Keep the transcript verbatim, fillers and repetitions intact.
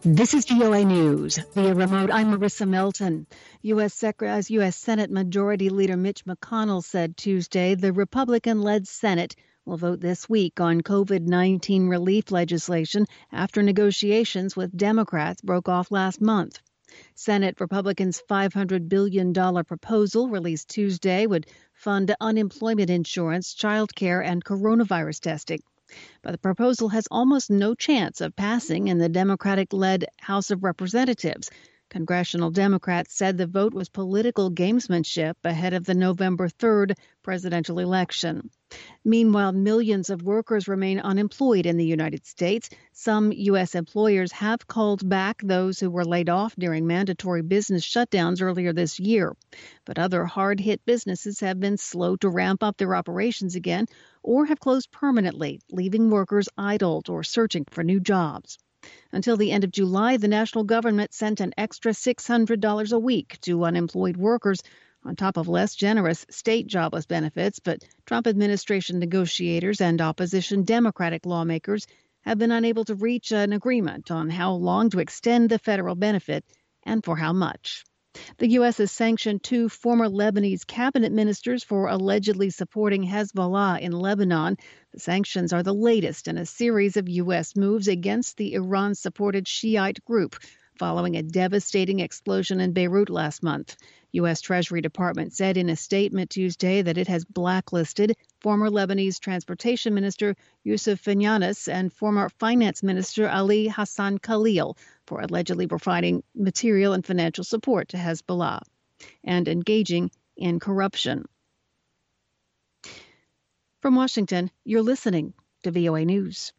This is V O A News. Via remote, I'm Marissa Melton. U S. Sec- as U S. Senate Majority Leader Mitch McConnell said Tuesday, the Republican-led Senate will vote this week on COVID nineteen relief legislation after negotiations with Democrats broke off last month. Senate Republicans' five hundred billion dollars proposal released Tuesday would fund unemployment insurance, child care, and coronavirus testing. But the proposal has almost no chance of passing in the Democratic-led House of Representatives. Congressional Democrats said the vote was political gamesmanship ahead of the November third presidential election. Meanwhile, millions of workers remain unemployed in the United States. Some U S employers have called back those who were laid off during mandatory business shutdowns earlier this year. But other hard-hit businesses have been slow to ramp up their operations again or have closed permanently, leaving workers idled or searching for new jobs. Until the end of July, the national government sent an extra six hundred dollars a week to unemployed workers, on top of less generous state jobless benefits. But Trump administration negotiators and opposition Democratic lawmakers have been unable to reach an agreement on how long to extend the federal benefit and for how much. The U S has sanctioned two former Lebanese cabinet ministers for allegedly supporting Hezbollah in Lebanon. The sanctions are the latest in a series of U S moves against the Iran-supported Shiite group, following a devastating explosion in Beirut last month. U S. Treasury Department said in a statement Tuesday that it has blacklisted former Lebanese Transportation Minister Youssef Fagnanis and former Finance Minister Ali Hassan Khalil for allegedly providing material and financial support to Hezbollah and engaging in corruption. From Washington, you're listening to V O A News.